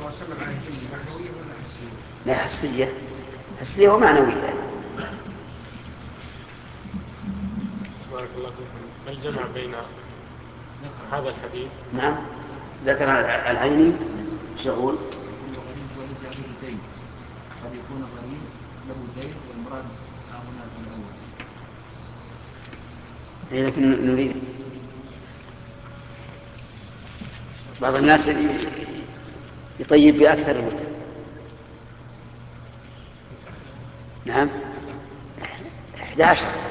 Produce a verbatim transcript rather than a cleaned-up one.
الله عليه وسلم عن الجن معنوية ولا حسية؟ لا، حسية، حسية ومعنوية. بارك الله فيكم. ما الجمع بين هذا الحديث؟ نعم، ذكر العيني. ايش يقول؟ يقول وغريم هو الذي عليه الدين، قد يكون غريم له دين والمراد ها هنا الأول. إيه، لكن نريد بعض الناس يطيب بأكثر الوتر. نعم، أحد عشر.